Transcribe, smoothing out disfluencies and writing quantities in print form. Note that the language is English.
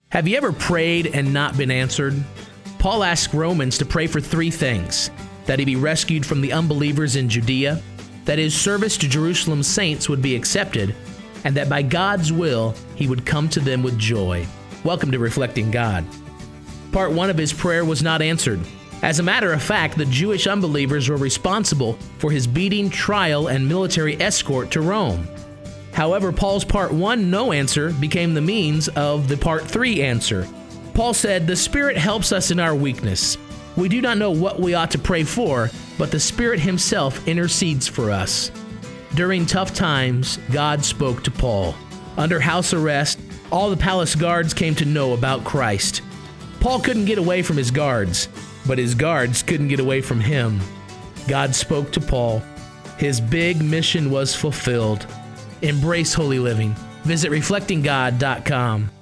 Have you ever prayed and not been answered? Paul asked Romans to pray for three things: that he be rescued from the unbelievers in Judea, that his service to Jerusalem's saints would be accepted, and that by God's will he would come to them with joy. Welcome to Reflecting God. Part 1 of his prayer was not answered. As a matter of fact, the Jewish unbelievers were responsible for his beating, trial, and military escort to Rome. However, Paul's Part 1 no answer became the means of the Part 3 answer. Paul said, "The Spirit helps us in our weakness. We do not know what we ought to pray for, but the Spirit himself intercedes for us." During tough times, God spoke to Paul. Under house arrest, all the palace guards came to know about Christ. Paul couldn't get away from his guards, but his guards couldn't get away from him. God spoke to Paul. His big mission was fulfilled. Embrace holy living. Visit reflectinggod.com.